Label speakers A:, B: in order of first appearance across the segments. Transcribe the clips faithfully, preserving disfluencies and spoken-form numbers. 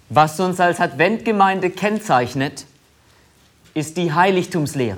A: Was uns als Adventgemeinde kennzeichnet, ist die Heiligtumslehre.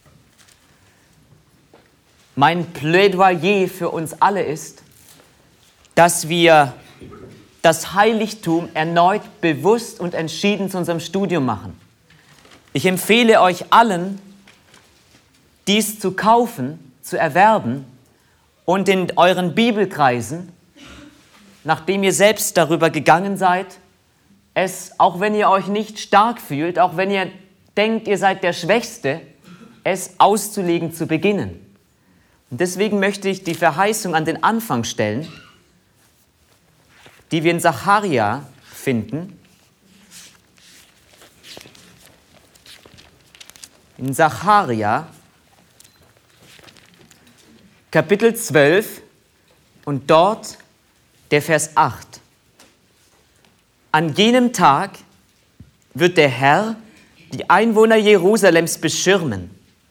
A: Mein Plädoyer für uns alle ist, dass wir das Heiligtum erneut bewusst und entschieden zu unserem Studium machen. Ich empfehle euch allen, dies zu kaufen, zu erwerben und in euren Bibelkreisen, nachdem ihr selbst darüber gegangen seid, es, auch wenn ihr euch nicht stark fühlt, auch wenn ihr denkt, ihr seid der Schwächste, es auszulegen zu beginnen. Und deswegen möchte ich die Verheißung an den Anfang stellen, die wir in Sacharja finden. In Sacharja, Kapitel zwölf und dort der Vers acht. An jenem Tag wird der Herr die Einwohner Jerusalems beschirmen,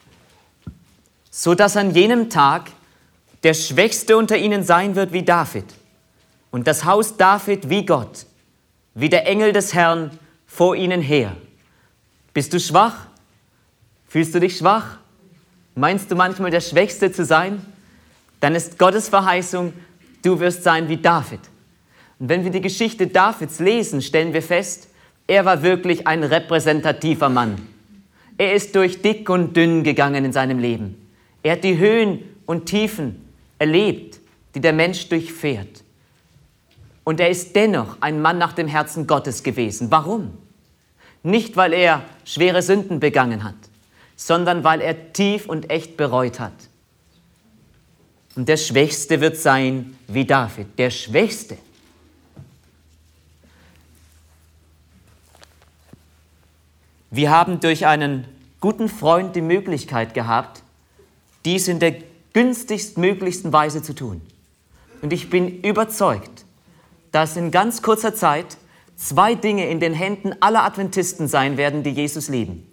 A: so dass an jenem Tag der Schwächste unter ihnen sein wird wie David und das Haus David wie Gott, wie der Engel des Herrn vor ihnen her. Bist du schwach? Fühlst du dich schwach? Meinst du manchmal der Schwächste zu sein? Dann ist Gottes Verheißung, du wirst sein wie David. Und wenn wir die Geschichte Davids lesen, stellen wir fest, er war wirklich ein repräsentativer Mann. Er ist durch dick und dünn gegangen in seinem Leben. Er hat die Höhen und Tiefen erlebt, die der Mensch durchfährt. Und er ist dennoch ein Mann nach dem Herzen Gottes gewesen. Warum? Nicht, weil er schwere Sünden begangen hat, sondern weil er tief und echt bereut hat. Und der Schwächste wird sein wie David, der Schwächste. Wir haben durch einen guten Freund die Möglichkeit gehabt, dies in der günstigstmöglichsten Weise zu tun. Und ich bin überzeugt, dass in ganz kurzer Zeit zwei Dinge in den Händen aller Adventisten sein werden, die Jesus lieben.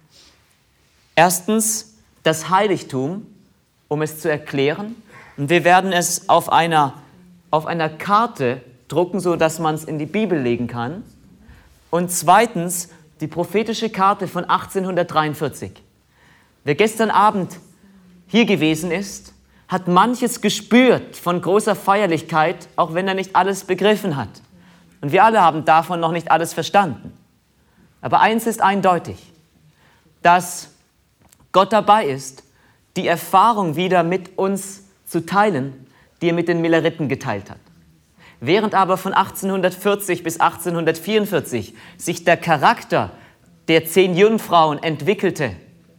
A: Erstens das Heiligtum, um es zu erklären. Und wir werden es auf einer, auf einer Karte drucken, sodass man es in die Bibel legen kann. Und zweitens die prophetische Karte von achtzehnhundertdreiundvierzig. Wer gestern Abend hier gewesen ist, hat manches gespürt von großer Feierlichkeit, auch wenn er nicht alles begriffen hat. Und wir alle haben davon noch nicht alles verstanden. Aber eins ist eindeutig, dass Gott dabei ist, die Erfahrung wieder mit uns zu teilen, die er mit den Milleriten geteilt hat. Während aber von achtzehnhundertvierzig bis achtzehnhundertvierundvierzig sich der Charakter der zehn Jungfrauen entwickelte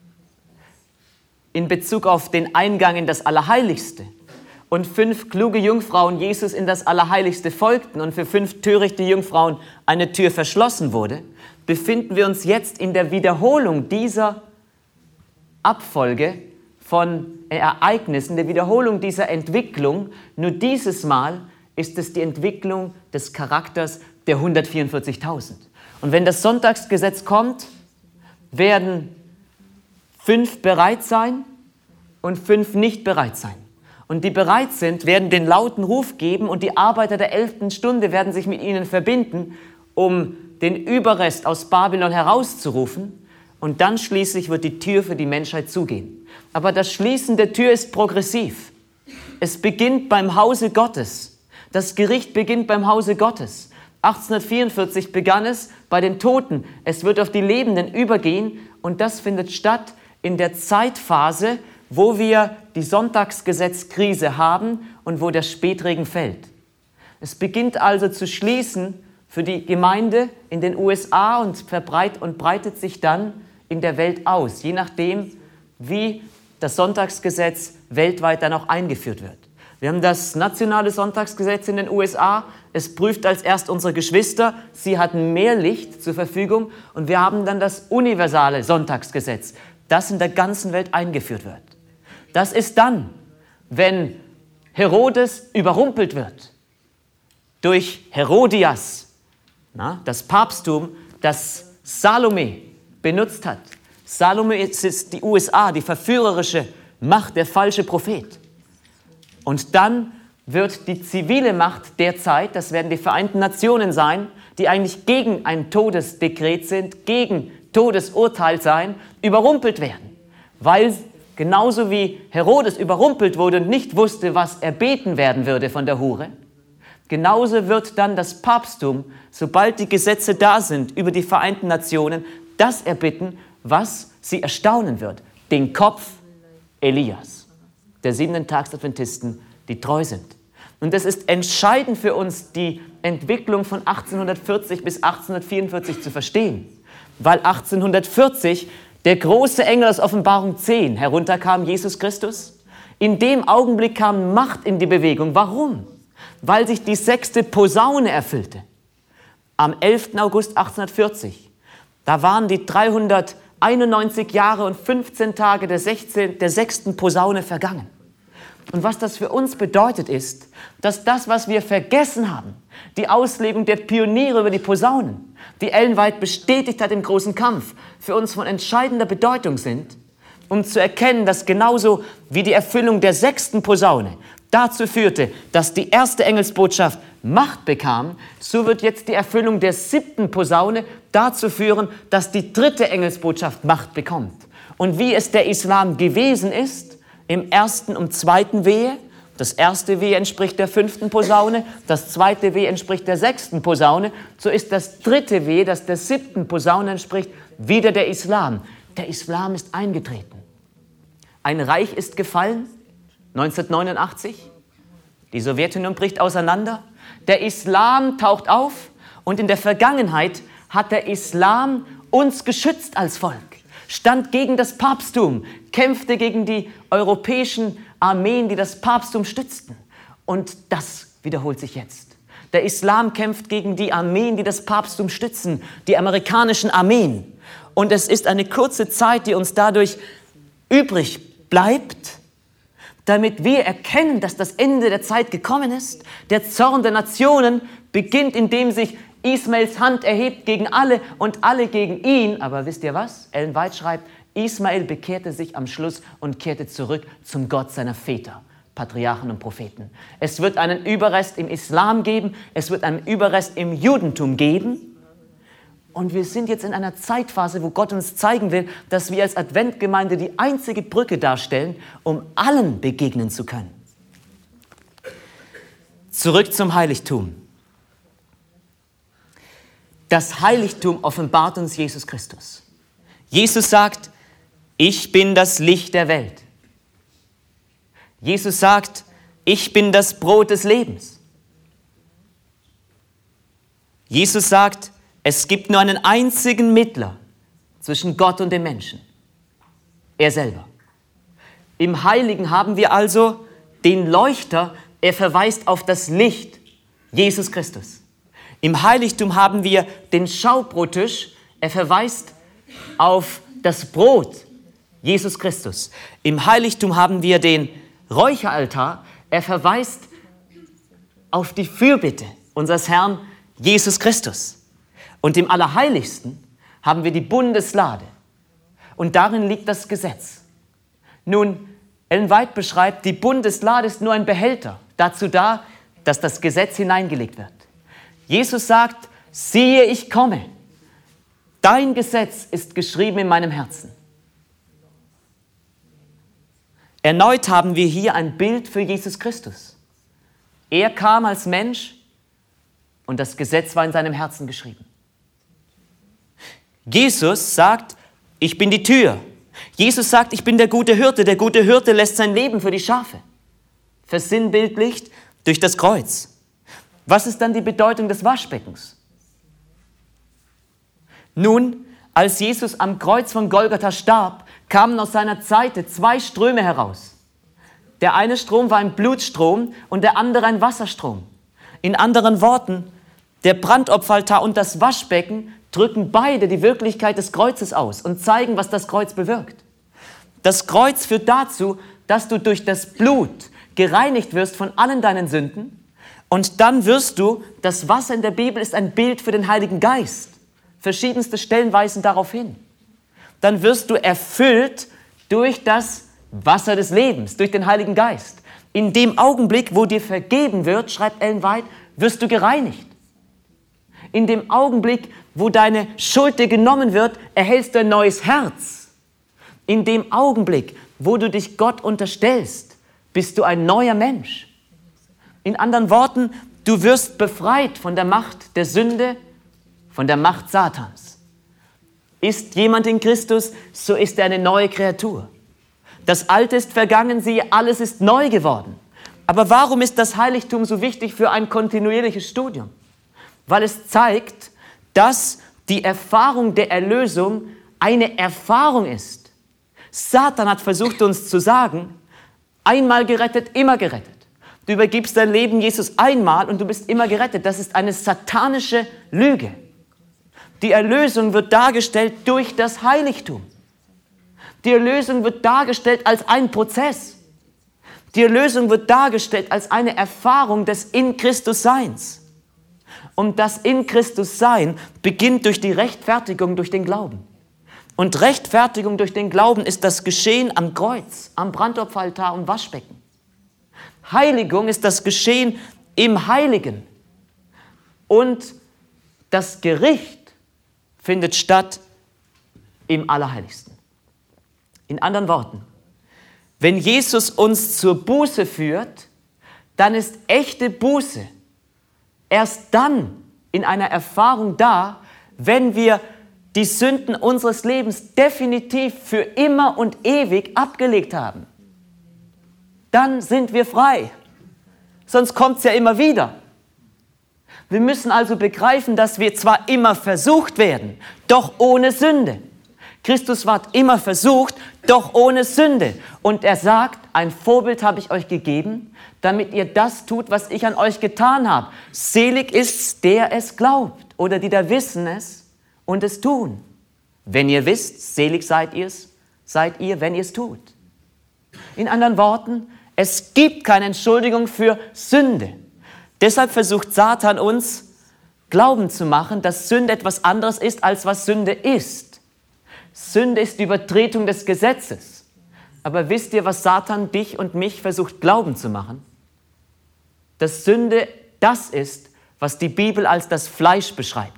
A: in Bezug auf den Eingang in das Allerheiligste und fünf kluge Jungfrauen Jesus in das Allerheiligste folgten und für fünf törichte Jungfrauen eine Tür verschlossen wurde, befinden wir uns jetzt in der Wiederholung dieser Abfolge von Ereignissen, der Wiederholung dieser Entwicklung. Nur dieses Mal ist es die Entwicklung des Charakters der hundertvierundvierzigtausend. Und wenn das Sonntagsgesetz kommt, werden fünf bereit sein und fünf nicht bereit sein. Und die bereit sind, werden den lauten Ruf geben und die Arbeiter der elften Stunde werden sich mit ihnen verbinden, um den Überrest aus Babylon herauszurufen. Und dann schließlich wird die Tür für die Menschheit zugehen. Aber das Schließen der Tür ist progressiv. Es beginnt beim Hause Gottes. Das Gericht beginnt beim Hause Gottes. achtzehnhundertvierundvierzig begann es bei den Toten. Es wird auf die Lebenden übergehen und das findet statt in der Zeitphase, wo wir die Sonntagsgesetzkrise haben und wo der Spätregen fällt. Es beginnt also zu schließen für die Gemeinde in den U S A und verbreitet und breitet sich dann in der Welt aus, je nachdem, wie das Sonntagsgesetz weltweit dann auch eingeführt wird. Wir haben das nationale Sonntagsgesetz in den U S A. Es prüft als erst unsere Geschwister. Sie hatten mehr Licht zur Verfügung. Und wir haben dann das universale Sonntagsgesetz, das in der ganzen Welt eingeführt wird. Das ist dann, wenn Herodes überrumpelt wird durch Herodias, na, das Papsttum, das Salome benutzt hat. Salome ist die U S A, die verführerische Macht, der falsche Prophet. Und dann wird die zivile Macht der Zeit, das werden die Vereinten Nationen sein, die eigentlich gegen ein Todesdekret sind, gegen Todesurteil sein, überrumpelt werden. Weil genauso wie Herodes überrumpelt wurde und nicht wusste, was erbeten werden würde von der Hure, genauso wird dann das Papsttum, sobald die Gesetze da sind über die Vereinten Nationen, das erbitten, was sie erstaunen wird. Den Kopf Elias, der Siebenten-Tags-Adventisten, die treu sind. Und es ist entscheidend für uns, die Entwicklung von achtzehnhundertvierzig bis achtzehnhundertvierundvierzig zu verstehen, weil achtzehnhundertvierzig der große Engel aus Offenbarung zehn herunterkam, Jesus Christus. In dem Augenblick kam Macht in die Bewegung. Warum? Weil sich die sechste Posaune erfüllte. Am elften August achtzehnhundertvierzig, da waren die dreihunderteinundneunzig Jahre und fünfzehn Tage der, sechzehnten, der sechsten Posaune vergangen. Und was das für uns bedeutet ist, dass das, was wir vergessen haben, die Auslegung der Pioniere über die Posaunen, die Ellen White bestätigt hat im großen Kampf, für uns von entscheidender Bedeutung sind, um zu erkennen, dass genauso wie die Erfüllung der sechsten Posaune dazu führte, dass die erste Engelsbotschaft Macht bekam, so wird jetzt die Erfüllung der siebten Posaune dazu führen, dass die dritte Engelsbotschaft Macht bekommt. Und wie es der Islam gewesen ist, im ersten und zweiten Wehe, das erste Wehe entspricht der fünften Posaune, das zweite Wehe entspricht der sechsten Posaune, so ist das dritte Wehe, das der siebten Posaune entspricht, wieder der Islam. Der Islam ist eingetreten. Ein Reich ist gefallen, neunzehnhundertneunundachtzig, die Sowjetunion bricht auseinander, der Islam taucht auf und in der Vergangenheit hat der Islam uns geschützt als Volk, stand gegen das Papsttum, kämpfte gegen die europäischen Armeen, die das Papsttum stützten. Und das wiederholt sich jetzt. Der Islam kämpft gegen die Armeen, die das Papsttum stützen, die amerikanischen Armeen. Und es ist eine kurze Zeit, die uns dadurch übrig bleibt, damit wir erkennen, dass das Ende der Zeit gekommen ist. Der Zorn der Nationen beginnt, indem sich Ismaels Hand erhebt gegen alle und alle gegen ihn. Aber wisst ihr was? Ellen White schreibt, Ismael bekehrte sich am Schluss und kehrte zurück zum Gott seiner Väter, Patriarchen und Propheten. Es wird einen Überrest im Islam geben, es wird einen Überrest im Judentum geben. Und wir sind jetzt in einer Zeitphase, wo Gott uns zeigen will, dass wir als Adventgemeinde die einzige Brücke darstellen, um allen begegnen zu können. Zurück zum Heiligtum. Das Heiligtum offenbart uns Jesus Christus. Jesus sagt, ich bin das Licht der Welt. Jesus sagt, ich bin das Brot des Lebens. Jesus sagt, es gibt nur einen einzigen Mittler zwischen Gott und dem Menschen. Er selber. Im Heiligen haben wir also den Leuchter, er verweist auf das Licht, Jesus Christus. Im Heiligtum haben wir den Schaubrottisch, er verweist auf das Brot, Jesus Christus. Im Heiligtum haben wir den Räucheraltar, er verweist auf die Fürbitte unseres Herrn Jesus Christus. Und im Allerheiligsten haben wir die Bundeslade. Und darin liegt das Gesetz. Nun, Ellen White beschreibt, die Bundeslade ist nur ein Behälter, dazu da, dass das Gesetz hineingelegt wird. Jesus sagt, siehe, ich komme. Dein Gesetz ist geschrieben in meinem Herzen. Erneut haben wir hier ein Bild für Jesus Christus. Er kam als Mensch und das Gesetz war in seinem Herzen geschrieben. Jesus sagt, ich bin die Tür. Jesus sagt, ich bin der gute Hirte. Der gute Hirte lässt sein Leben für die Schafe. Versinnbildlicht durch das Kreuz. Was ist dann die Bedeutung des Waschbeckens? Nun, als Jesus am Kreuz von Golgatha starb, kamen aus seiner Seite zwei Ströme heraus. Der eine Strom war ein Blutstrom und der andere ein Wasserstrom. In anderen Worten, der Brandopferaltar und das Waschbecken drücken beide die Wirklichkeit des Kreuzes aus und zeigen, was das Kreuz bewirkt. Das Kreuz führt dazu, dass du durch das Blut gereinigt wirst von allen deinen Sünden und dann wirst du, das Wasser in der Bibel ist ein Bild für den Heiligen Geist. Verschiedenste Stellen weisen darauf hin. Dann wirst du erfüllt durch das Wasser des Lebens, durch den Heiligen Geist. In dem Augenblick, wo dir vergeben wird, schreibt Ellen White, wirst du gereinigt. In dem Augenblick, wo deine Schuld dir genommen wird, erhältst du ein neues Herz. In dem Augenblick, wo du dich Gott unterstellst, bist du ein neuer Mensch. In anderen Worten, du wirst befreit von der Macht der Sünde, von der Macht Satans. Ist jemand in Christus, so ist er eine neue Kreatur. Das Alte ist vergangen, siehe, alles ist neu geworden. Aber warum ist das Heiligtum so wichtig für ein kontinuierliches Studium? Weil es zeigt, dass die Erfahrung der Erlösung eine Erfahrung ist. Satan hat versucht, uns zu sagen, einmal gerettet, immer gerettet. Du übergibst dein Leben Jesus einmal und du bist immer gerettet. Das ist eine satanische Lüge. Die Erlösung wird dargestellt durch das Heiligtum. Die Erlösung wird dargestellt als ein Prozess. Die Erlösung wird dargestellt als eine Erfahrung des In-Christus-Seins. Und das In-Christus-Sein beginnt durch die Rechtfertigung durch den Glauben. Und Rechtfertigung durch den Glauben ist das Geschehen am Kreuz, am Brandopferaltar und Waschbecken. Heiligung ist das Geschehen im Heiligen. Und das Gericht findet statt im Allerheiligsten. In anderen Worten, wenn Jesus uns zur Buße führt, dann ist echte Buße erst dann in einer Erfahrung da, wenn wir die Sünden unseres Lebens definitiv für immer und ewig abgelegt haben. Dann sind wir frei. Sonst kommt es ja immer wieder. Wir müssen also begreifen, dass wir zwar immer versucht werden, doch ohne Sünde. Christus ward immer versucht, doch ohne Sünde. Und er sagt, ein Vorbild habe ich euch gegeben, damit ihr das tut, was ich an euch getan habe. Selig ist's, der es glaubt, oder die da wissen es und es tun. Wenn ihr wisst, selig seid ihr's, seid ihr, wenn ihr es tut. In anderen Worten, es gibt keine Entschuldigung für Sünde. Deshalb versucht Satan uns glauben zu machen, dass Sünde etwas anderes ist, als was Sünde ist. Sünde ist die Übertretung des Gesetzes. Aber wisst ihr, was Satan dich und mich versucht glauben zu machen? Dass Sünde das ist, was die Bibel als das Fleisch beschreibt.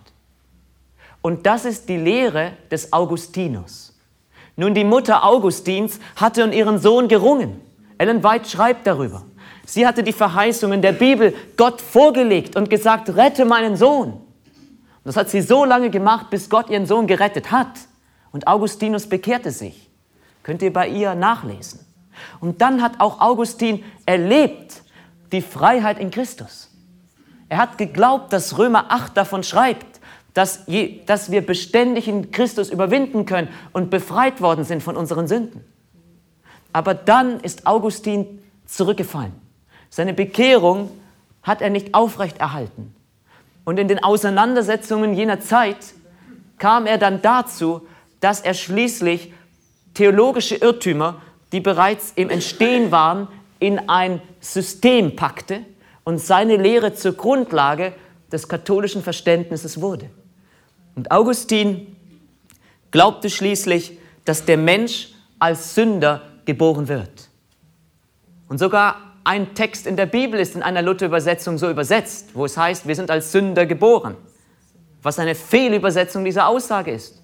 A: Und das ist die Lehre des Augustinus. Nun, die Mutter Augustins hatte um ihren Sohn gerungen. Ellen White schreibt darüber. Sie hatte die Verheißungen der Bibel Gott vorgelegt und gesagt, rette meinen Sohn. Und das hat sie so lange gemacht, bis Gott ihren Sohn gerettet hat. Und Augustinus bekehrte sich. Könnt ihr bei ihr nachlesen. Und dann hat auch Augustin erlebt die Freiheit in Christus. Er hat geglaubt, dass Römer acht davon schreibt, dass, je, dass wir beständig in Christus überwinden können und befreit worden sind von unseren Sünden. Aber dann ist Augustin zurückgefallen. Seine Bekehrung hat er nicht aufrechterhalten. Und in den Auseinandersetzungen jener Zeit kam er dann dazu, dass er schließlich theologische Irrtümer, die bereits im Entstehen waren, in ein System packte und seine Lehre zur Grundlage des katholischen Verständnisses wurde. Und Augustin glaubte schließlich, dass der Mensch als Sünder geboren wird. Und sogar ein Text in der Bibel ist in einer Luther-Übersetzung so übersetzt, wo es heißt, wir sind als Sünder geboren, was eine Fehlübersetzung dieser Aussage ist.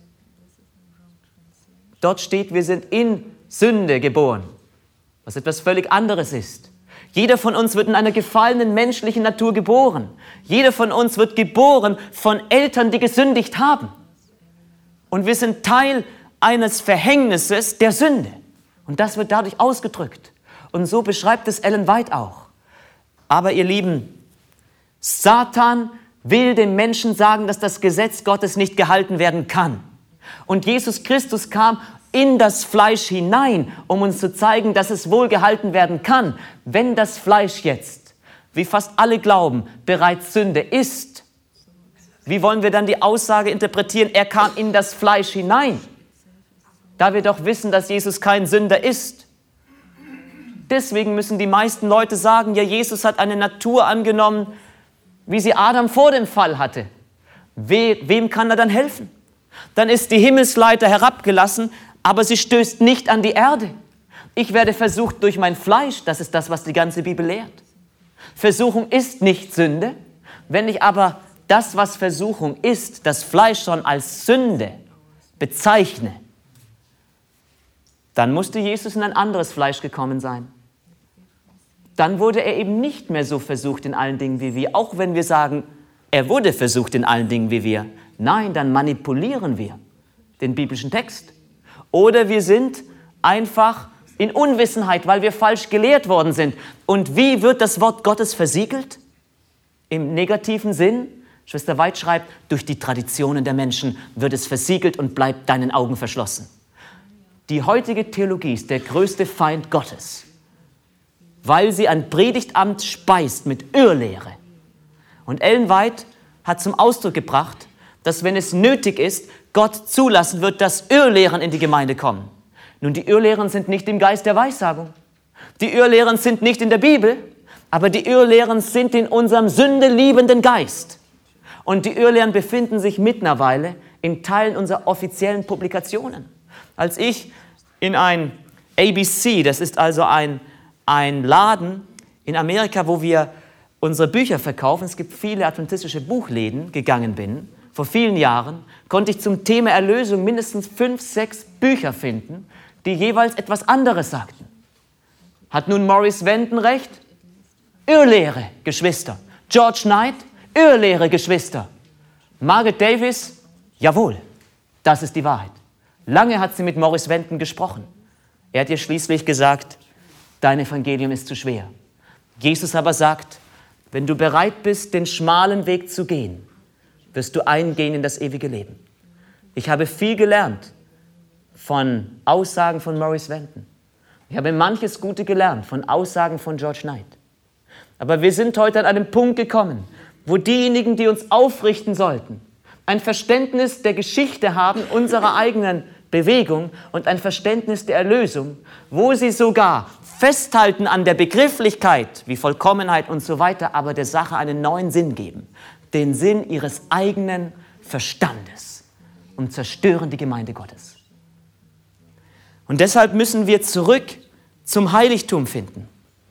A: Dort steht, wir sind in Sünde geboren, was etwas völlig anderes ist. Jeder von uns wird in einer gefallenen menschlichen Natur geboren. Jeder von uns wird geboren von Eltern, die gesündigt haben. Und wir sind Teil eines Verhängnisses der Sünde. Und das wird dadurch ausgedrückt. Und so beschreibt es Ellen White auch. Aber ihr Lieben, Satan will dem Menschen sagen, dass das Gesetz Gottes nicht gehalten werden kann. Und Jesus Christus kam in das Fleisch hinein, um uns zu zeigen, dass es wohl gehalten werden kann. Wenn das Fleisch jetzt, wie fast alle glauben, bereits Sünde ist, wie wollen wir dann die Aussage interpretieren, er kam in das Fleisch hinein? Da wir doch wissen, dass Jesus kein Sünder ist. Deswegen müssen die meisten Leute sagen, ja, Jesus hat eine Natur angenommen, wie sie Adam vor dem Fall hatte. We- wem kann er dann helfen? Dann ist die Himmelsleiter herabgelassen, aber sie stößt nicht an die Erde. Ich werde versucht durch mein Fleisch, das ist das, was die ganze Bibel lehrt. Versuchung ist nicht Sünde. Wenn ich aber das, was Versuchung ist, das Fleisch schon als Sünde bezeichne, dann musste Jesus in ein anderes Fleisch gekommen sein. Dann wurde er eben nicht mehr so versucht in allen Dingen wie wir, auch wenn wir sagen, er wurde versucht in allen Dingen wie wir. Nein, dann manipulieren wir den biblischen Text. Oder wir sind einfach in Unwissenheit, weil wir falsch gelehrt worden sind. Und wie wird das Wort Gottes versiegelt? Im negativen Sinn, Schwester Weid schreibt, durch die Traditionen der Menschen wird es versiegelt und bleibt deinen Augen verschlossen. Die heutige Theologie ist der größte Feind Gottes, weil sie ein Predigtamt speist mit Irrlehre. Und Ellen White hat zum Ausdruck gebracht, dass wenn es nötig ist, Gott zulassen wird, dass Irrlehren in die Gemeinde kommen. Nun, die Irrlehren sind nicht im Geist der Weissagung. Die Irrlehren sind nicht in der Bibel, aber die Irrlehren sind in unserem sündeliebenden Geist. Und die Irrlehren befinden sich mittlerweile in Teilen unserer offiziellen Publikationen. Als ich in ein A B C, das ist also ein, ein Laden in Amerika, wo wir unsere Bücher verkaufen, es gibt viele adventistische Buchläden, gegangen bin, vor vielen Jahren, konnte ich zum Thema Erlösung mindestens fünf, sechs Bücher finden, die jeweils etwas anderes sagten. Hat nun Maurice Venton recht? Irrlehre, Geschwister. George Knight? Irrlehre, Geschwister. Margaret Davis? Jawohl, das ist die Wahrheit. Lange hat sie mit Maurice Venton gesprochen. Er hat ihr schließlich gesagt, dein Evangelium ist zu schwer. Jesus aber sagt, wenn du bereit bist, den schmalen Weg zu gehen, wirst du eingehen in das ewige Leben. Ich habe viel gelernt von Aussagen von Maurice Venton. Ich habe manches Gute gelernt von Aussagen von George Knight. Aber wir sind heute an einem Punkt gekommen, wo diejenigen, die uns aufrichten sollten, ein Verständnis der Geschichte haben, unserer eigenen Bewegung und ein Verständnis der Erlösung, wo sie sogar festhalten an der Begrifflichkeit, wie Vollkommenheit und so weiter, aber der Sache einen neuen Sinn geben, den Sinn ihres eigenen Verstandes und zerstören die Gemeinde Gottes. Und deshalb müssen wir zurück zum Heiligtum finden.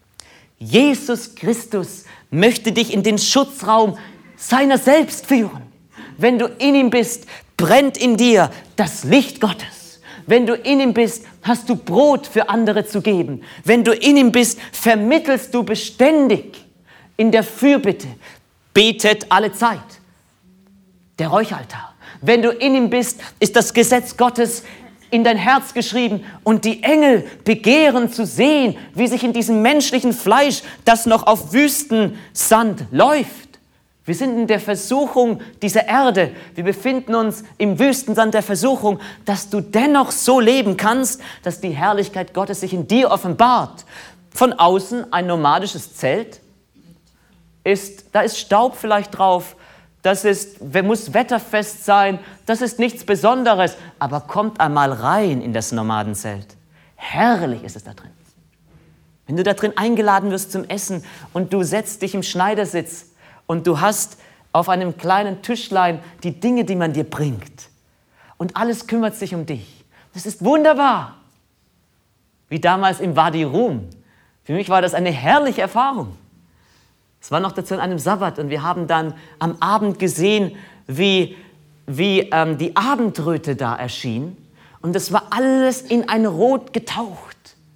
A: Jesus Christus möchte dich in den Schutzraum seiner selbst führen. Wenn du in ihm bist, brennt in dir das Licht Gottes. Wenn du in ihm bist, hast du Brot für andere zu geben. Wenn du in ihm bist, vermittelst du beständig in der Fürbitte. Betet alle Zeit. Der Räucheraltar. Wenn du in ihm bist, ist das Gesetz Gottes in dein Herz geschrieben und die Engel begehren zu sehen, wie sich in diesem menschlichen Fleisch, das noch auf Wüstensand läuft. Wir sind in der Versuchung dieser Erde. Wir befinden uns im Wüstensand der Versuchung, dass du dennoch so leben kannst, dass die Herrlichkeit Gottes sich in dir offenbart. Von außen ein nomadisches Zelt. Ist, da ist Staub vielleicht drauf. Das ist, muss wetterfest sein. Das ist nichts Besonderes. Aber kommt einmal rein in das Nomadenzelt. Herrlich ist es da drin. Wenn du da drin eingeladen wirst zum Essen und du setzt dich im Schneidersitz und du hast auf einem kleinen Tischlein die Dinge, die man dir bringt. Und alles kümmert sich um dich. Das ist wunderbar. Wie damals im Wadi Rum. Für mich war das eine herrliche Erfahrung. Es war noch dazu an einem Sabbat und wir haben dann am Abend gesehen, wie, wie ähm, die Abendröte da erschien. Und es war alles in ein Rot getaucht.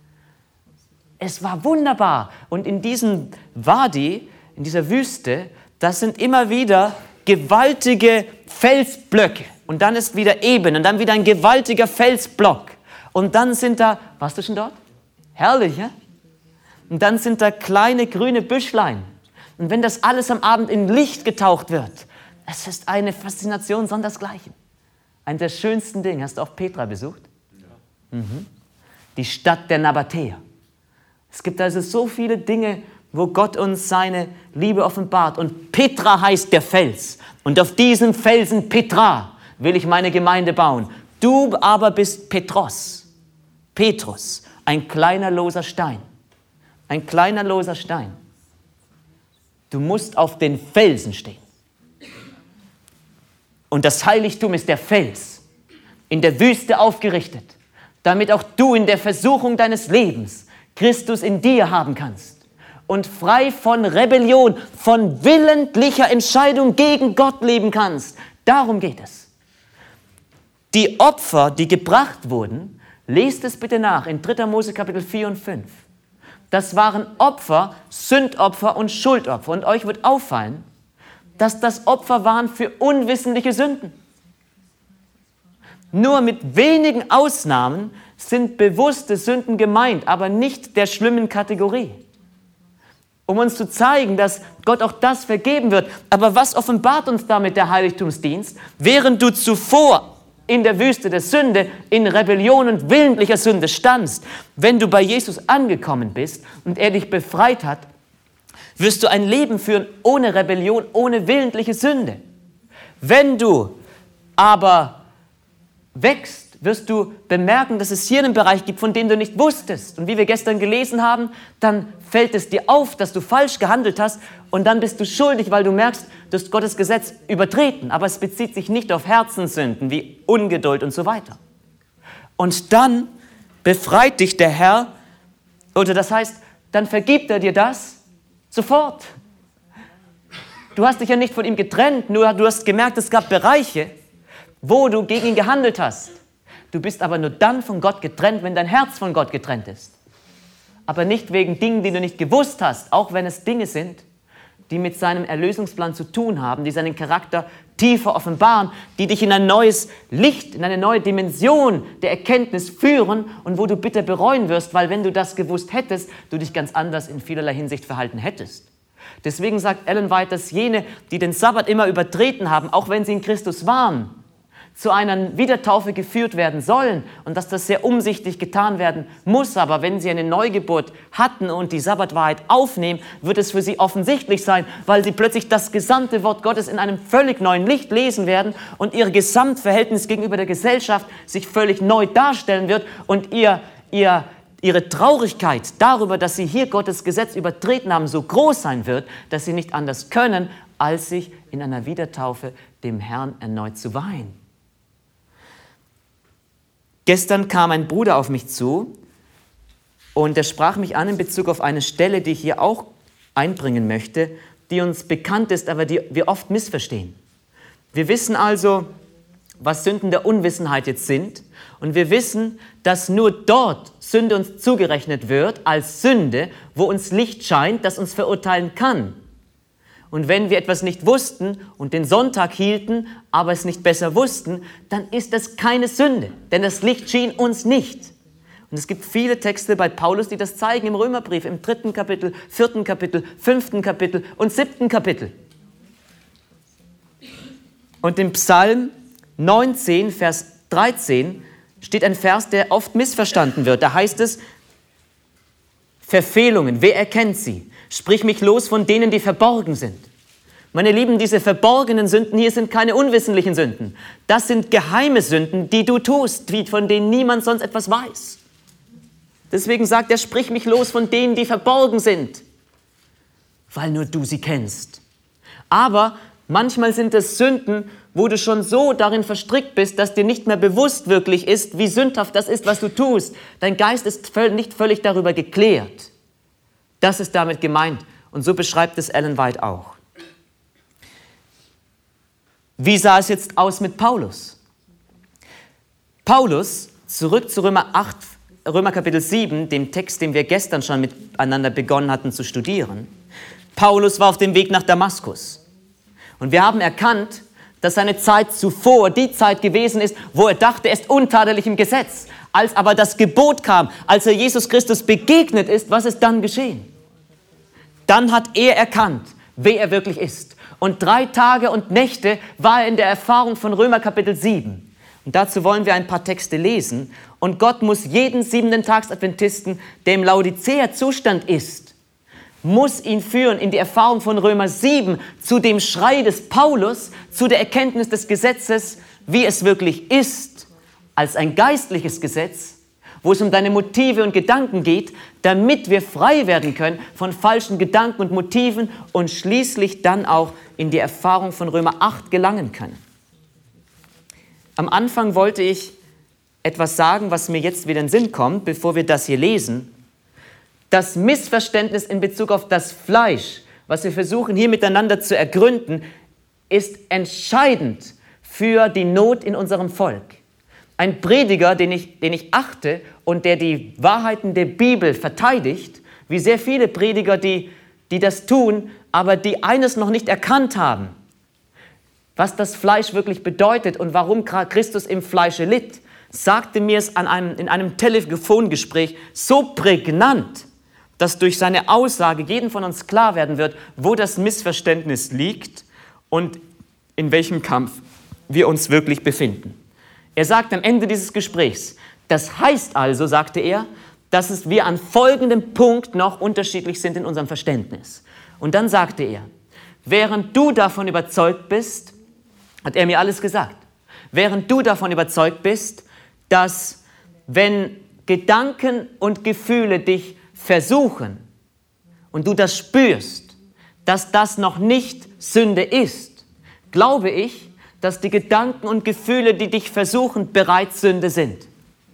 A: Es war wunderbar. Und in diesem Wadi, in dieser Wüste, das sind immer wieder gewaltige Felsblöcke. Und dann ist wieder eben und dann wieder ein gewaltiger Felsblock. Und dann sind da, warst du schon dort? Herrlich, ja? Und dann sind da kleine grüne Büschlein. Und wenn das alles am Abend in Licht getaucht wird, es ist eine Faszination sondersgleichen. Eines der schönsten Dinge. Hast du auch Petra besucht? Ja. Mhm. Die Stadt der Nabatäer. Es gibt also so viele Dinge, wo Gott uns seine Liebe offenbart. Und Petra heißt der Fels. Und auf diesem Felsen Petra will ich meine Gemeinde bauen. Du aber bist Petros, Petrus, ein kleiner loser Stein. Ein kleiner loser Stein. Du musst auf den Felsen stehen. Und das Heiligtum ist der Fels, in der Wüste aufgerichtet, damit auch du in der Versuchung deines Lebens Christus in dir haben kannst und frei von Rebellion, von willentlicher Entscheidung gegen Gott leben kannst. Darum geht es. Die Opfer, die gebracht wurden, lest es bitte nach in dritter Mose Kapitel vier und fünf. Das waren Opfer, Sündopfer und Schuldopfer. Und euch wird auffallen, dass das Opfer waren für unwissentliche Sünden. Nur mit wenigen Ausnahmen sind bewusste Sünden gemeint, aber nicht der schlimmen Kategorie. Um uns zu zeigen, dass Gott auch das vergeben wird. Aber was offenbart uns damit der Heiligtumsdienst? Während du zuvor in der Wüste der Sünde, in Rebellion und willentlicher Sünde standst, wenn du bei Jesus angekommen bist und er dich befreit hat, wirst du ein Leben führen ohne Rebellion, ohne willentliche Sünde. Wenn du aber wächst, wirst du bemerken, dass es hier einen Bereich gibt, von dem du nicht wusstest. Und wie wir gestern gelesen haben, dann fällt es dir auf, dass du falsch gehandelt hast und dann bist du schuldig, weil du merkst, du hast Gottes Gesetz übertreten. Aber es bezieht sich nicht auf Herzenssünden wie Ungeduld und so weiter. Und dann befreit dich der Herr, oder das heißt, dann vergibt er dir das sofort. Du hast dich ja nicht von ihm getrennt, nur du hast gemerkt, es gab Bereiche, wo du gegen ihn gehandelt hast. Du bist aber nur dann von Gott getrennt, wenn dein Herz von Gott getrennt ist. Aber nicht wegen Dingen, die du nicht gewusst hast, auch wenn es Dinge sind, die mit seinem Erlösungsplan zu tun haben, die seinen Charakter tiefer offenbaren, die dich in ein neues Licht, in eine neue Dimension der Erkenntnis führen und wo du bitter bereuen wirst, weil wenn du das gewusst hättest, du dich ganz anders in vielerlei Hinsicht verhalten hättest. Deswegen sagt Ellen White, dass jene, die den Sabbat immer übertreten haben, auch wenn sie in Christus waren, zu einer Wiedertaufe geführt werden sollen und dass das sehr umsichtig getan werden muss. Aber wenn sie eine Neugeburt hatten und die Sabbatwahrheit aufnehmen, wird es für sie offensichtlich sein, weil sie plötzlich das gesamte Wort Gottes in einem völlig neuen Licht lesen werden und ihr Gesamtverhältnis gegenüber der Gesellschaft sich völlig neu darstellen wird und ihr, ihr, ihre Traurigkeit darüber, dass sie hier Gottes Gesetz übertreten haben, so groß sein wird, dass sie nicht anders können, als sich in einer Wiedertaufe dem Herrn erneut zu weihen. Gestern kam ein Bruder auf mich zu und er sprach mich an in Bezug auf eine Stelle, die ich hier auch einbringen möchte, die uns bekannt ist, aber die wir oft missverstehen. Wir wissen also, was Sünden der Unwissenheit jetzt sind und wir wissen, dass nur dort Sünde uns zugerechnet wird als Sünde, wo uns Licht scheint, das uns verurteilen kann. Und wenn wir etwas nicht wussten und den Sonntag hielten, aber es nicht besser wussten, dann ist das keine Sünde, denn das Licht schien uns nicht. Und es gibt viele Texte bei Paulus, die das zeigen im Römerbrief, im dritten Kapitel, vierten Kapitel, fünften Kapitel und siebten Kapitel. Und im Psalm neunzehn, Vers dreizehn steht ein Vers, der oft missverstanden wird. Da heißt es, Verfehlungen, wer erkennt sie? Sprich mich los von denen, die verborgen sind. Meine Lieben, diese verborgenen Sünden hier sind keine unwissentlichen Sünden. Das sind geheime Sünden, die du tust, von denen niemand sonst etwas weiß. Deswegen sagt er, sprich mich los von denen, die verborgen sind, weil nur du sie kennst. Aber manchmal sind es Sünden, wo du schon so darin verstrickt bist, dass dir nicht mehr bewusst wirklich ist, wie sündhaft das ist, was du tust. Dein Geist ist nicht völlig darüber geklärt. Das ist damit gemeint. Und so beschreibt es Ellen White auch. Wie sah es jetzt aus mit Paulus? Paulus, zurück zu Römer acht, Römer Kapitel sieben, dem Text, den wir gestern schon miteinander begonnen hatten zu studieren. Paulus war auf dem Weg nach Damaskus. Und wir haben erkannt, dass seine Zeit zuvor die Zeit gewesen ist, wo er dachte, er ist untadelig im Gesetz. Als aber das Gebot kam, als er Jesus Christus begegnet ist, was ist dann geschehen? Dann hat er erkannt, wer er wirklich ist. Und drei Tage und Nächte war er in der Erfahrung von Römer Kapitel sieben. Und dazu wollen wir ein paar Texte lesen. Und Gott muss jeden siebenten Tagsadventisten, der im Laodicea-Zustand ist, muss ihn führen in die Erfahrung von Römer sieben, zu dem Schrei des Paulus, zu der Erkenntnis des Gesetzes, wie es wirklich ist, als ein geistliches Gesetz, wo es um deine Motive und Gedanken geht, damit wir frei werden können von falschen Gedanken und Motiven und schließlich dann auch in die Erfahrung von Römer acht gelangen können. Am Anfang wollte ich etwas sagen, was mir jetzt wieder in den Sinn kommt, bevor wir das hier lesen. Das Missverständnis in Bezug auf das Fleisch, was wir versuchen hier miteinander zu ergründen, ist entscheidend für die Not in unserem Volk. Ein Prediger, den ich, den ich achte und der die Wahrheiten der Bibel verteidigt, wie sehr viele Prediger, die, die das tun, aber die eines noch nicht erkannt haben, was das Fleisch wirklich bedeutet und warum Christus im Fleische litt, sagte mir es an einem, in einem Telefongespräch so prägnant, dass durch seine Aussage jedem von uns klar werden wird, wo das Missverständnis liegt und in welchem Kampf wir uns wirklich befinden. Er sagt am Ende dieses Gesprächs, das heißt also, sagte er, dass es wir an folgendem Punkt noch unterschiedlich sind in unserem Verständnis. Und dann sagte er, während du davon überzeugt bist, hat er mir alles gesagt, während du davon überzeugt bist, dass wenn Gedanken und Gefühle dich versuchen und du das spürst, dass das noch nicht Sünde ist, glaube ich, dass die Gedanken und Gefühle, die dich versuchen, bereits Sünde sind.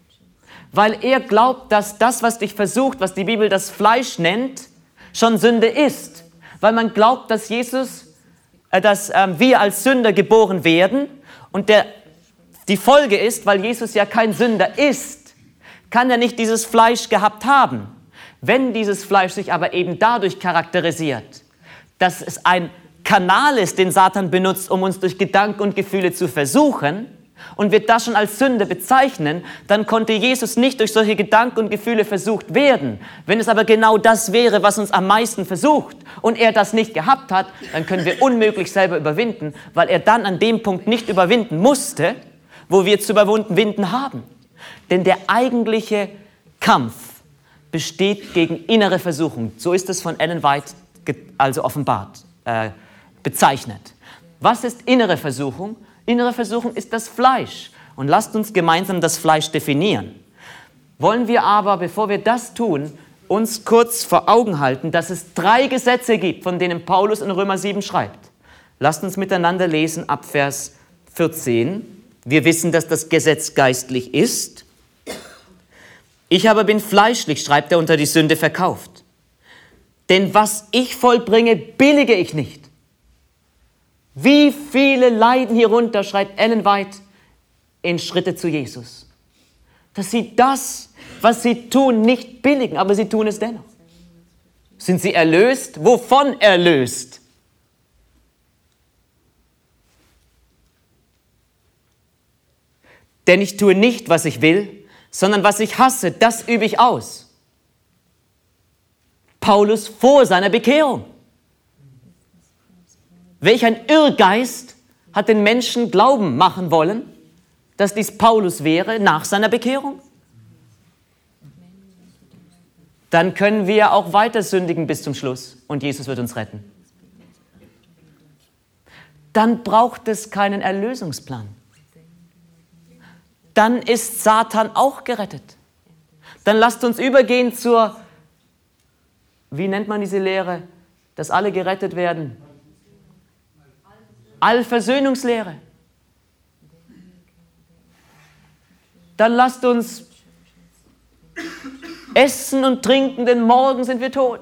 A: Weil er glaubt, dass das, was dich versucht, was die Bibel das Fleisch nennt, schon Sünde ist. Weil man glaubt, dass Jesus, äh, dass äh, wir als Sünder geboren werden und der, die Folge ist, weil Jesus ja kein Sünder ist, kann er nicht dieses Fleisch gehabt haben. Wenn dieses Fleisch sich aber eben dadurch charakterisiert, dass es ein Kanal ist, den Satan benutzt, um uns durch Gedanken und Gefühle zu versuchen, und wir das schon als Sünde bezeichnen, dann konnte Jesus nicht durch solche Gedanken und Gefühle versucht werden. Wenn es aber genau das wäre, was uns am meisten versucht, und er das nicht gehabt hat, dann können wir unmöglich selber überwinden, weil er dann an dem Punkt nicht überwinden musste, wo wir zu überwinden haben. Denn der eigentliche Kampf besteht gegen innere Versuchung. So ist es von Ellen White also offenbart, äh, bezeichnet. Was ist innere Versuchung? Innere Versuchung ist das Fleisch. Und lasst uns gemeinsam das Fleisch definieren. Wollen wir aber, bevor wir das tun, uns kurz vor Augen halten, dass es drei Gesetze gibt, von denen Paulus in Römer sieben schreibt. Lasst uns miteinander lesen ab Vers vierzehn. Wir wissen, dass das Gesetz geistlich ist. Ich aber bin fleischlich, schreibt er, unter die Sünde verkauft. Denn was ich vollbringe, billige ich nicht. Wie viele leiden hierunter, schreibt Ellen White, in Schritte zu Jesus. Dass sie das, was sie tun, nicht billigen, aber sie tun es dennoch. Sind sie erlöst? Wovon erlöst? Denn ich tue nicht, was ich will, sondern was ich hasse, das übe ich aus. Paulus vor seiner Bekehrung. Welch ein Irrgeist hat den Menschen glauben machen wollen, dass dies Paulus wäre nach seiner Bekehrung? Dann können wir auch weiter sündigen bis zum Schluss und Jesus wird uns retten. Dann braucht es keinen Erlösungsplan. Dann ist Satan auch gerettet. Dann lasst uns übergehen zur, wie nennt man diese Lehre, dass alle gerettet werden? Allversöhnungslehre. Dann lasst uns essen und trinken, denn morgen sind wir tot.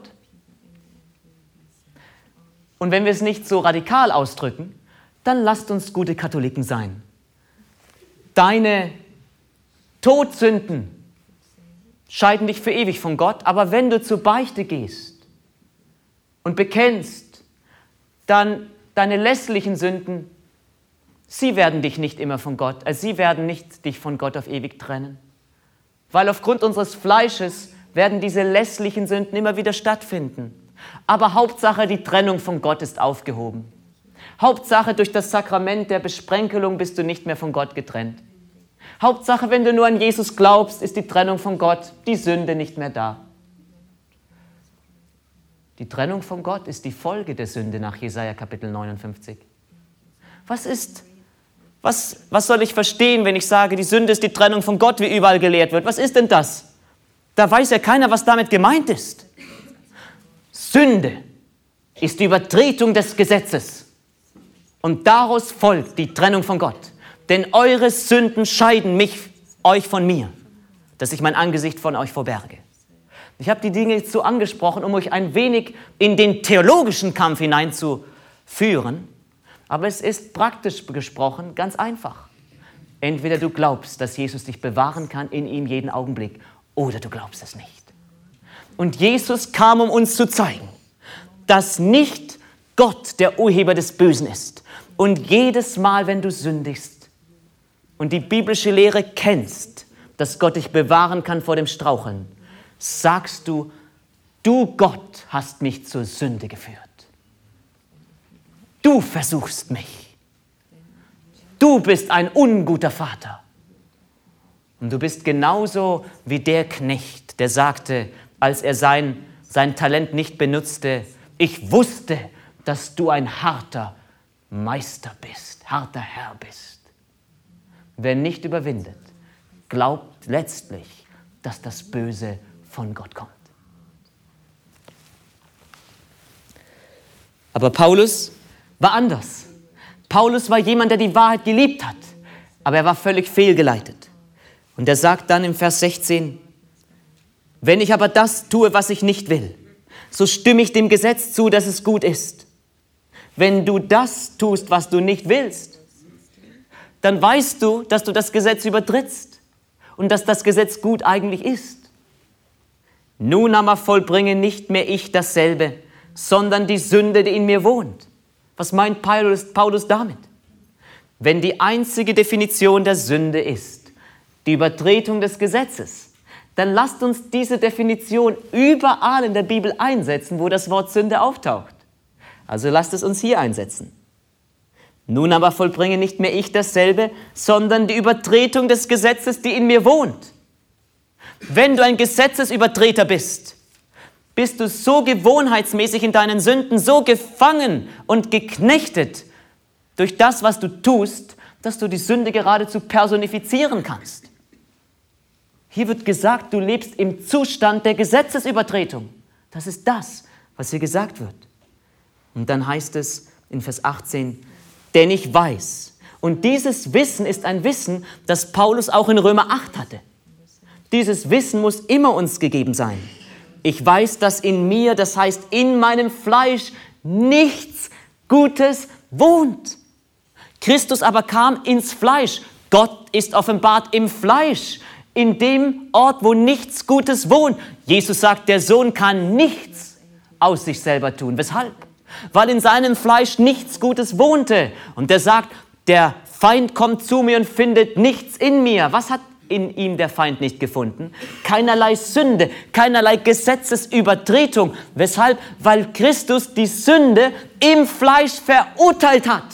A: Und wenn wir es nicht so radikal ausdrücken, dann lasst uns gute Katholiken sein. Deine Todsünden scheiden dich für ewig von Gott, aber wenn du zur Beichte gehst und bekennst, dann deine lässlichen Sünden, sie werden dich nicht immer von Gott, also sie werden nicht dich von Gott auf ewig trennen. Weil aufgrund unseres Fleisches werden diese lässlichen Sünden immer wieder stattfinden. Aber Hauptsache, die Trennung von Gott ist aufgehoben. Hauptsache, durch das Sakrament der Besprenkelung bist du nicht mehr von Gott getrennt. Hauptsache, wenn du nur an Jesus glaubst, ist die Trennung von Gott, die Sünde nicht mehr da. Die Trennung von Gott ist die Folge der Sünde nach Jesaja Kapitel neunundfünfzig. Was ist, was, was soll ich verstehen, wenn ich sage, die Sünde ist die Trennung von Gott, wie überall gelehrt wird? Was ist denn das? Da weiß ja keiner, was damit gemeint ist. Sünde ist die Übertretung des Gesetzes. Und daraus folgt die Trennung von Gott. Denn eure Sünden scheiden mich, euch von mir, dass ich mein Angesicht von euch verberge. Ich habe die Dinge jetzt so angesprochen, um euch ein wenig in den theologischen Kampf hineinzuführen. Aber es ist praktisch gesprochen ganz einfach. Entweder du glaubst, dass Jesus dich bewahren kann in ihm jeden Augenblick, oder du glaubst es nicht. Und Jesus kam, um uns zu zeigen, dass nicht Gott der Urheber des Bösen ist. Und jedes Mal, wenn du sündigst und die biblische Lehre kennst, dass Gott dich bewahren kann vor dem Straucheln, sagst du, du Gott hast mich zur Sünde geführt. Du versuchst mich. Du bist ein unguter Vater. Und du bist genauso wie der Knecht, der sagte, als er sein, sein Talent nicht benutzte, ich wusste, dass du ein harter Meister bist, harter Herr bist. Wer nicht überwindet, glaubt letztlich, dass das Böse von Gott kommt. Aber Paulus war anders. Paulus war jemand, der die Wahrheit geliebt hat, aber er war völlig fehlgeleitet. Und er sagt dann im Vers sechzehn, wenn ich aber das tue, was ich nicht will, so stimme ich dem Gesetz zu, dass es gut ist. Wenn du das tust, was du nicht willst, dann weißt du, dass du das Gesetz übertrittst und dass das Gesetz gut eigentlich ist. Nun aber vollbringe nicht mehr ich dasselbe, sondern die Sünde, die in mir wohnt. Was meint Paulus, Paulus damit? Wenn die einzige Definition der Sünde ist, die Übertretung des Gesetzes, dann lasst uns diese Definition überall in der Bibel einsetzen, wo das Wort Sünde auftaucht. Also lasst es uns hier einsetzen. Nun aber vollbringe nicht mehr ich dasselbe, sondern die Übertretung des Gesetzes, die in mir wohnt. Wenn du ein Gesetzesübertreter bist, bist du so gewohnheitsmäßig in deinen Sünden, so gefangen und geknechtet durch das, was du tust, dass du die Sünde geradezu personifizieren kannst. Hier wird gesagt, du lebst im Zustand der Gesetzesübertretung. Das ist das, was hier gesagt wird. Und dann heißt es in Vers achtzehn, denn ich weiß. Und dieses Wissen ist ein Wissen, das Paulus auch in Römer acht hatte. Dieses Wissen muss immer uns gegeben sein. Ich weiß, dass in mir, das heißt in meinem Fleisch, nichts Gutes wohnt. Christus aber kam ins Fleisch. Gott ist offenbart im Fleisch, in dem Ort, wo nichts Gutes wohnt. Jesus sagt, der Sohn kann nichts aus sich selber tun. Weshalb? Weil in seinem Fleisch nichts Gutes wohnte. Und er sagt, der Feind kommt zu mir und findet nichts in mir. Was hat in ihm der Feind nicht gefunden? Keinerlei Sünde, keinerlei Gesetzesübertretung. Weshalb? Weil Christus die Sünde im Fleisch verurteilt hat.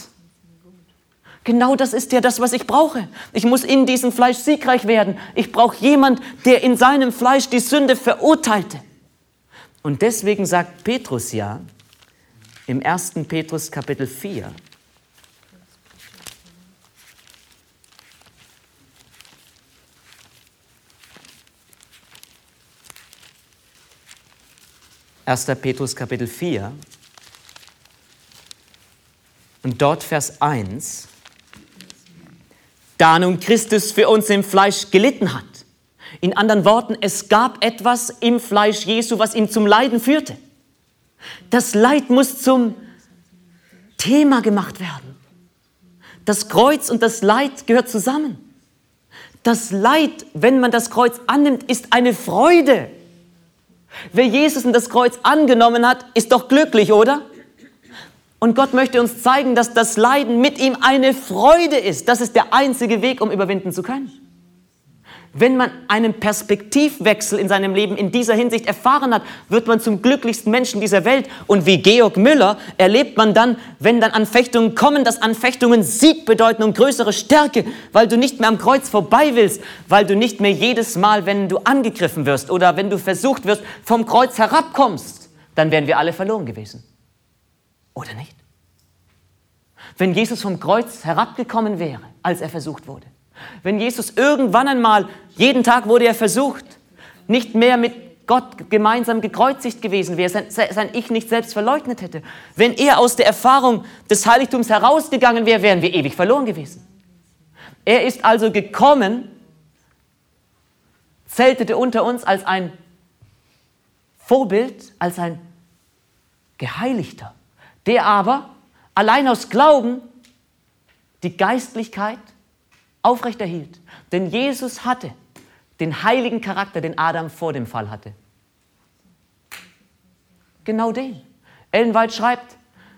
A: Genau das ist ja das, was ich brauche. Ich muss in diesem Fleisch siegreich werden. Ich brauche jemand, der in seinem Fleisch die Sünde verurteilte. Und deswegen sagt Petrus ja im ersten Petrus Kapitel vier, erster Petrus Kapitel vier und dort Vers eins, da nun Christus für uns im Fleisch gelitten hat. In anderen Worten, es gab etwas im Fleisch Jesu, was ihn zum Leiden führte. Das Leid muss zum Thema gemacht werden. Das Kreuz und das Leid gehört zusammen. Das Leid, wenn man das Kreuz annimmt, ist eine Freude. Wer Jesus und das Kreuz angenommen hat, ist doch glücklich, oder? Und Gott möchte uns zeigen, dass das Leiden mit ihm eine Freude ist. Das ist der einzige Weg, um überwinden zu können. Wenn man einen Perspektivwechsel in seinem Leben in dieser Hinsicht erfahren hat, wird man zum glücklichsten Menschen dieser Welt. Und wie Georg Müller erlebt man dann, wenn dann Anfechtungen kommen, dass Anfechtungen Sieg bedeuten und größere Stärke, weil du nicht mehr am Kreuz vorbei willst, weil du nicht mehr jedes Mal, wenn du angegriffen wirst oder wenn du versucht wirst, vom Kreuz herabkommst, dann wären wir alle verloren gewesen. Oder nicht? Wenn Jesus vom Kreuz herabgekommen wäre, als er versucht wurde, wenn Jesus irgendwann einmal, jeden Tag wurde er versucht, nicht mehr mit Gott gemeinsam gekreuzigt gewesen wäre, sein, sein Ich nicht selbst verleugnet hätte, wenn er aus der Erfahrung des Heiligtums herausgegangen wäre, wären wir ewig verloren gewesen. Er ist also gekommen, zeltete unter uns als ein Vorbild als ein Geheiligter, der aber allein aus Glauben die Geistlichkeit aufrechterhielt. Denn Jesus hatte den heiligen Charakter, den Adam vor dem Fall hatte. Genau den. Ellen White schreibt,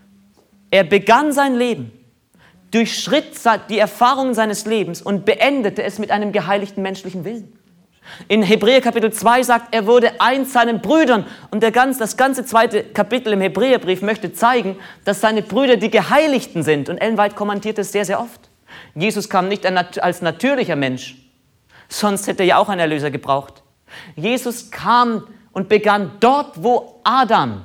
A: er begann sein Leben, durchschritt die Erfahrungen seines Lebens und beendete es mit einem geheiligten menschlichen Willen. In Hebräer Kapitel zwei sagt, er wurde eins seinen Brüdern. Und der ganz, das ganze zweite Kapitel im Hebräerbrief möchte zeigen, dass seine Brüder die Geheiligten sind. Und Ellen White kommentiert es sehr, sehr oft. Jesus kam nicht als natürlicher Mensch, sonst hätte er ja auch einen Erlöser gebraucht. Jesus kam und begann dort, wo Adam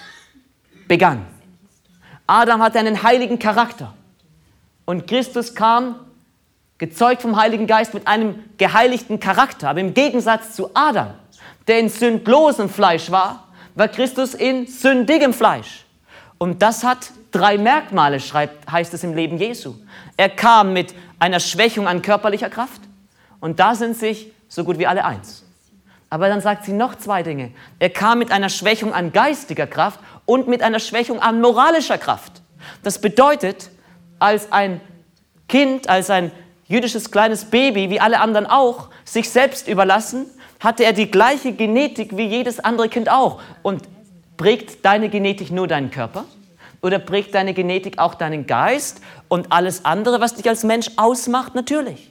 A: begann. Adam hatte einen heiligen Charakter. Und Christus kam, gezeugt vom Heiligen Geist, mit einem geheiligten Charakter. Aber im Gegensatz zu Adam, der in sündlosem Fleisch war, war Christus in sündigem Fleisch. Und das hat drei Merkmale, schreibt, heißt es im Leben Jesu. Er kam mit einer Schwächung an körperlicher Kraft. Und da sind sich so gut wie alle eins. Aber dann sagt sie noch zwei Dinge. Er kam mit einer Schwächung an geistiger Kraft und mit einer Schwächung an moralischer Kraft. Das bedeutet, als ein Kind, als ein jüdisches kleines Baby, wie alle anderen auch, sich selbst überlassen, hatte er die gleiche Genetik wie jedes andere Kind auch. Und prägt deine Genetik nur deinen Körper? Oder prägt deine Genetik auch deinen Geist und alles andere, was dich als Mensch ausmacht? Natürlich.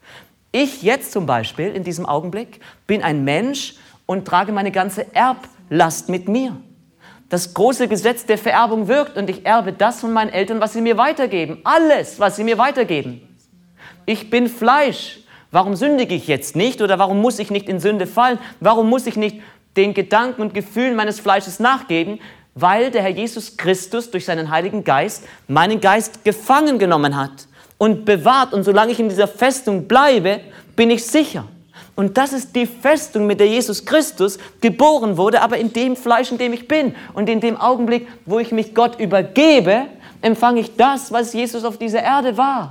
A: Ich jetzt zum Beispiel, in diesem Augenblick, bin ein Mensch und trage meine ganze Erblast mit mir. Das große Gesetz der Vererbung wirkt und ich erbe das von meinen Eltern, was sie mir weitergeben. Alles, was sie mir weitergeben. Ich bin Fleisch. Warum sündige ich jetzt nicht oder warum muss ich nicht in Sünde fallen? Warum muss ich nicht den Gedanken und Gefühlen meines Fleisches nachgeben? Weil der Herr Jesus Christus durch seinen Heiligen Geist meinen Geist gefangen genommen hat und bewahrt. Und solange ich in dieser Festung bleibe, bin ich sicher. Und das ist die Festung, mit der Jesus Christus geboren wurde, aber in dem Fleisch, in dem ich bin. Und in dem Augenblick, wo ich mich Gott übergebe, empfange ich das, was Jesus auf dieser Erde war.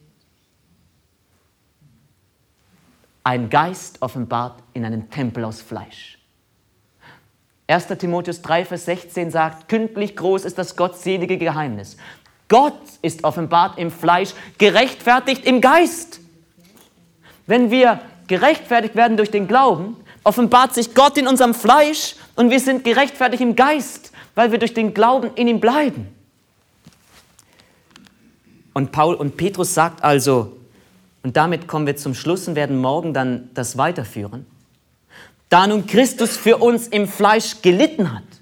A: Ein Geist offenbart in einem Tempel aus Fleisch. erster Timotheus drei, Vers sechzehn sagt, kündlich groß ist das gottselige Geheimnis. Gott ist offenbart im Fleisch, gerechtfertigt im Geist. Wenn wir gerechtfertigt werden durch den Glauben, offenbart sich Gott in unserem Fleisch und wir sind gerechtfertigt im Geist, weil wir durch den Glauben in ihm bleiben. Und Paul und Petrus sagt also, und damit kommen wir zum Schluss und werden morgen dann das weiterführen, da nun Christus für uns im Fleisch gelitten hat,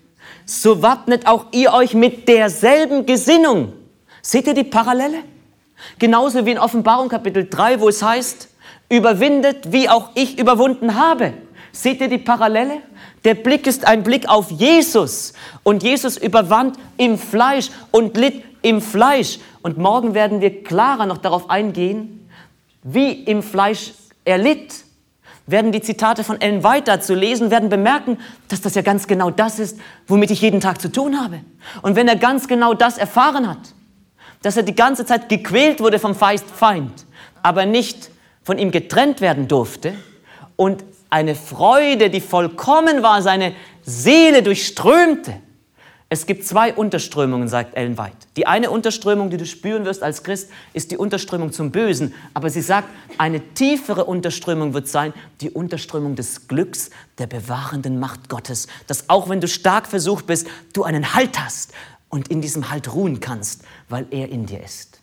A: so wappnet auch ihr euch mit derselben Gesinnung. Seht ihr die Parallele? Genauso wie in Offenbarung Kapitel drei, wo es heißt, überwindet, wie auch ich überwunden habe. Seht ihr die Parallele? Der Blick ist ein Blick auf Jesus. Und Jesus überwand im Fleisch und litt im Fleisch. Und morgen werden wir klarer noch darauf eingehen, wie im Fleisch er litt. Werden die Zitate von Ellen White dazu lesen, werden bemerken, dass das ja ganz genau das ist, womit ich jeden Tag zu tun habe. Und wenn er ganz genau das erfahren hat, dass er die ganze Zeit gequält wurde vom Feind, aber nicht von ihm getrennt werden durfte und eine Freude, die vollkommen war, seine Seele durchströmte. Es gibt zwei Unterströmungen, sagt Ellen White. Die eine Unterströmung, die du spüren wirst als Christ, ist die Unterströmung zum Bösen. Aber sie sagt, eine tiefere Unterströmung wird sein, die Unterströmung des Glücks, der bewahrenden Macht Gottes. Dass auch wenn du stark versucht bist, du einen Halt hast und in diesem Halt ruhen kannst, weil er in dir ist.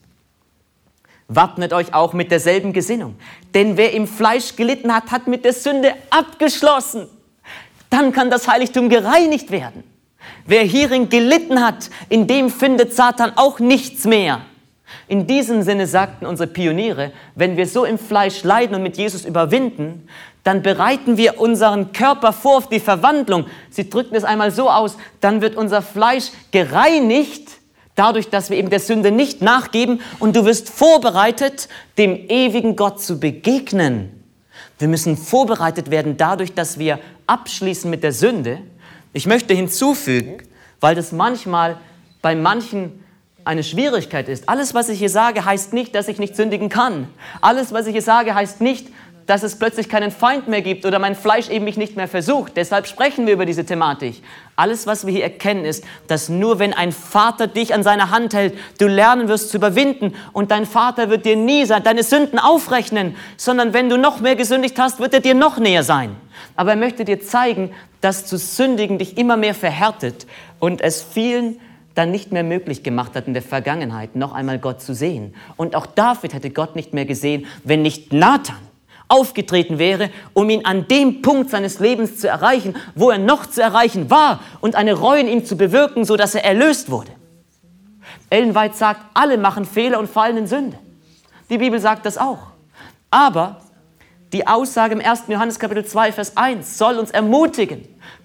A: Wappnet euch auch mit derselben Gesinnung. Denn wer im Fleisch gelitten hat, hat mit der Sünde abgeschlossen. Dann kann das Heiligtum gereinigt werden. Wer hierin gelitten hat, in dem findet Satan auch nichts mehr. In diesem Sinne sagten unsere Pioniere, wenn wir so im Fleisch leiden und mit Jesus überwinden, dann bereiten wir unseren Körper vor auf die Verwandlung. Sie drückten es einmal so aus, dann wird unser Fleisch gereinigt, dadurch, dass wir eben der Sünde nicht nachgeben und du wirst vorbereitet, dem ewigen Gott zu begegnen. Wir müssen vorbereitet werden dadurch, dass wir abschließen mit der Sünde. Ich möchte hinzufügen, weil das manchmal bei manchen eine Schwierigkeit ist. Alles, was ich hier sage, heißt nicht, dass ich nicht sündigen kann. Alles, was ich hier sage, heißt nicht, dass es plötzlich keinen Feind mehr gibt oder mein Fleisch eben mich nicht mehr versucht. Deshalb sprechen wir über diese Thematik. Alles, was wir hier erkennen, ist, dass nur wenn ein Vater dich an seiner Hand hält, du lernen wirst zu überwinden und dein Vater wird dir nie sein, deine Sünden aufrechnen, sondern wenn du noch mehr gesündigt hast, wird er dir noch näher sein. Aber er möchte dir zeigen, dass zu sündigen dich immer mehr verhärtet und es vielen dann nicht mehr möglich gemacht hat in der Vergangenheit, noch einmal Gott zu sehen. Und auch David hätte Gott nicht mehr gesehen, wenn nicht Nathan aufgetreten wäre, um ihn an dem Punkt seines Lebens zu erreichen, wo er noch zu erreichen war und eine Reue in ihm zu bewirken, sodass er erlöst wurde. Ellen White sagt, alle machen Fehler und fallen in Sünde. Die Bibel sagt das auch. Aber die Aussage im ersten Johannes Kapitel zwei, Vers eins soll uns ermutigen,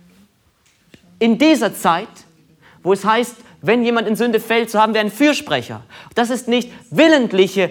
A: in dieser Zeit, wo es heißt, wenn jemand in Sünde fällt, so haben wir einen Fürsprecher. Das ist nicht willentliche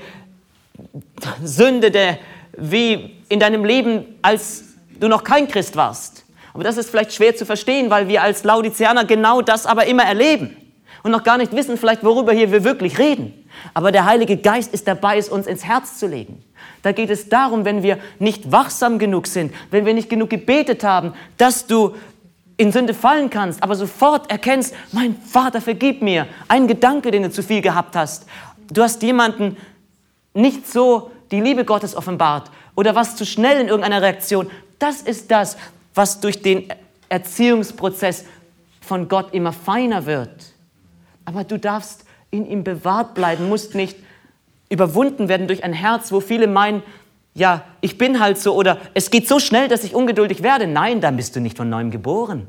A: Sünde, der, wie in deinem Leben, als du noch kein Christ warst. Aber das ist vielleicht schwer zu verstehen, weil wir als Laodiceaner genau das aber immer erleben und noch gar nicht wissen, vielleicht worüber hier wir wirklich reden. Aber der Heilige Geist ist dabei, es uns ins Herz zu legen. Da geht es darum, wenn wir nicht wachsam genug sind, wenn wir nicht genug gebetet haben, dass du in Sünde fallen kannst, aber sofort erkennst, mein Vater, vergib mir, ein Gedanke, den du zu viel gehabt hast. Du hast jemanden nicht so die Liebe Gottes offenbart oder was zu schnell in irgendeiner Reaktion. Das ist das, was durch den Erziehungsprozess von Gott immer feiner wird. Aber du darfst in ihm bewahrt bleiben, musst nicht überwunden werden durch ein Herz, wo viele meinen, ja, ich bin halt so oder es geht so schnell, dass ich ungeduldig werde. Nein, dann bist du nicht von Neuem geboren.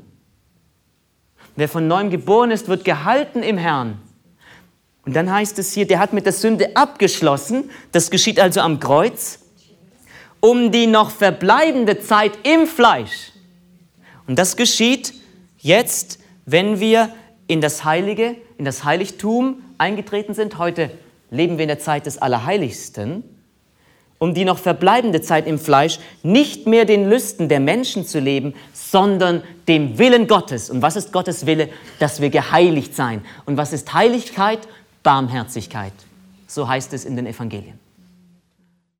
A: Wer von Neuem geboren ist, wird gehalten im Herrn. Und dann heißt es hier, der hat mit der Sünde abgeschlossen, das geschieht also am Kreuz, um die noch verbleibende Zeit im Fleisch. Und das geschieht jetzt, wenn wir in das Heilige, in das Heiligtum eingetreten sind. Heute leben wir in der Zeit des Allerheiligsten. Um die noch verbleibende Zeit im Fleisch nicht mehr den Lüsten der Menschen zu leben, sondern dem Willen Gottes. Und was ist Gottes Wille? Dass wir geheiligt sein. Und was ist Heiligkeit? Barmherzigkeit. So heißt es in den Evangelien.